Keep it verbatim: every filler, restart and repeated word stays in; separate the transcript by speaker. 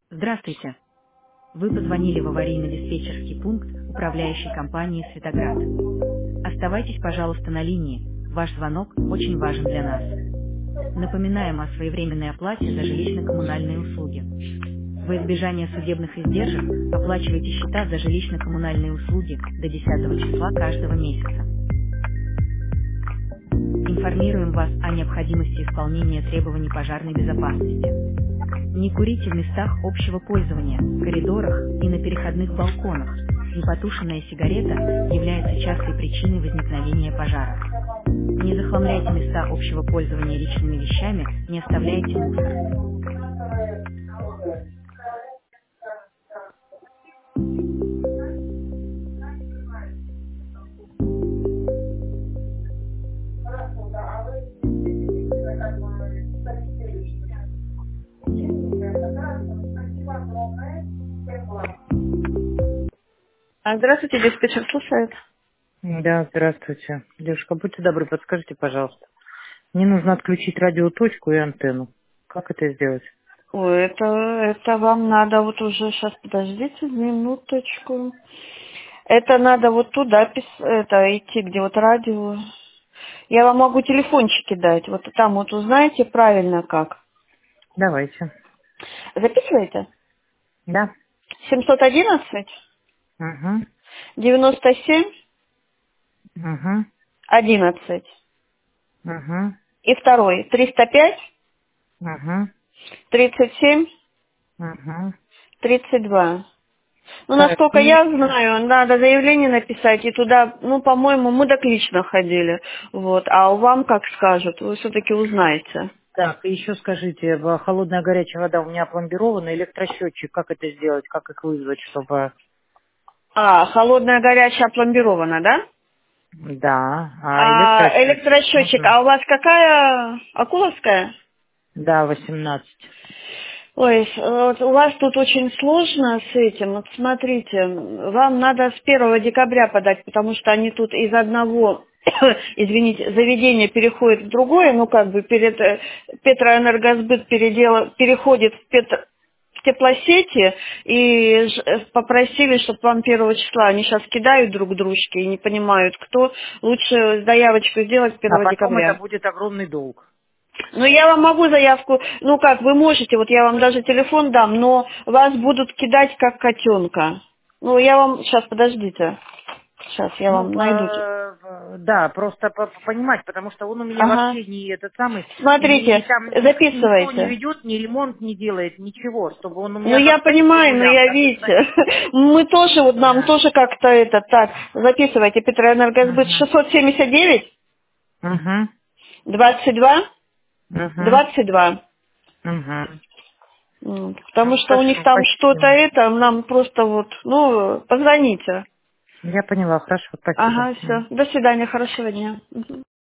Speaker 1: Здравствуйте. Вы позвонили в аварийно-диспетчерский пункт управляющей компании «Светоград». Оставайтесь, пожалуйста, на линии. Ваш звонок очень важен для нас. Напоминаем о своевременной оплате за жилищно-коммунальные услуги. Во избежание судебных издержек оплачивайте счета за жилищно-коммунальные услуги до десятого числа каждого месяца. Информируем вас о необходимости исполнения требований пожарной безопасности. Не курите в местах общего пользования, коридорах и на переходных балконах. Непотушенная сигарета является частой причиной возникновения пожара. Не захламляйте места общего пользования личными вещами, не оставляйте мусор. А, Здравствуйте, диспетчер слушает.
Speaker 2: Да, здравствуйте. Девушка, будьте добры, подскажите, пожалуйста. Мне нужно отключить радиоточку и антенну. Как это сделать?
Speaker 1: Ой, это, это вам надо вот уже, сейчас, подождите минуточку. Это надо вот туда пис- это, идти, где вот радио. Я вам могу телефончики дать, вот там вот узнаете правильно как.
Speaker 2: Давайте.
Speaker 1: Записываете?
Speaker 2: Да.
Speaker 1: семьсот одиннадцать
Speaker 2: Угу.
Speaker 1: девяносто семь
Speaker 2: Угу.
Speaker 1: одиннадцать.
Speaker 2: Угу.
Speaker 1: И второй триста пять
Speaker 2: Угу.
Speaker 1: тридцать семь
Speaker 2: Угу.
Speaker 1: тридцать два. Ну,
Speaker 2: Так,
Speaker 1: насколько
Speaker 2: и...
Speaker 1: я знаю, надо заявление написать, и туда, ну, по-моему, мы так лично ходили, вот, а вам как скажут, вы все-таки узнаете.
Speaker 2: Так, и еще скажите, в- холодная горячая вода у меня опломбирована, электросчетчик, как это сделать, как их вызвать, чтобы...
Speaker 1: А, холодная горячая опломбирована, да?
Speaker 2: Да, а
Speaker 1: А
Speaker 2: электросчетчик
Speaker 1: электросчетчик,
Speaker 2: нужно?
Speaker 1: а у вас какая, Акуловская?
Speaker 2: Да, восемнадцать.
Speaker 1: Ой, с- вот у вас тут очень сложно с этим. Вот смотрите, вам надо с первого декабря подать, потому что они тут из одного, извините, заведения переходят в другое, ну как бы перед э, Петроэнергосбыт передел- переходит в, Петр- в теплосети и ж- э, попросили, чтобы вам первого числа, они сейчас кидают друг дружке и не понимают, кто, лучше заявочку сделать
Speaker 2: А
Speaker 1: первого
Speaker 2: потом это
Speaker 1: декабря.
Speaker 2: будет огромный долг.
Speaker 1: Ну, я вам могу заявку, ну как, вы можете, вот я вам даже телефон дам, но вас будут кидать как котенка. Ну, я вам, сейчас, подождите, сейчас я
Speaker 2: Ну,
Speaker 1: вам найду.
Speaker 2: по- да, просто по- по- понимать, потому что он у меня
Speaker 1: Ага.
Speaker 2: вообще не этот самый, и, и
Speaker 1: Смотрите,
Speaker 2: там ник- никто не
Speaker 1: записывайте.
Speaker 2: ведет, ни ремонт не делает, ничего, чтобы он у
Speaker 1: Ну,
Speaker 2: меня
Speaker 1: я
Speaker 2: как стоит по
Speaker 1: понимаю, но
Speaker 2: нулям,
Speaker 1: я,
Speaker 2: так и
Speaker 1: видите,
Speaker 2: стоит.
Speaker 1: мы тоже, вот нам
Speaker 2: Да.
Speaker 1: тоже как-то это, так, записывайте, Петроэнергосбыт
Speaker 2: Угу.
Speaker 1: шестьсот семьдесят девять
Speaker 2: Угу.
Speaker 1: двадцать два
Speaker 2: Угу.
Speaker 1: двадцать два.
Speaker 2: Угу.
Speaker 1: М,
Speaker 2: Ну,
Speaker 1: Потому что у них
Speaker 2: хорошо,
Speaker 1: там что-то
Speaker 2: спасибо.
Speaker 1: это, нам просто вот, ну, позвоните.
Speaker 2: Я поняла, хорошо, спасибо.
Speaker 1: Ага,
Speaker 2: Мгм.
Speaker 1: все. До свидания, хорошего дня. Мгм.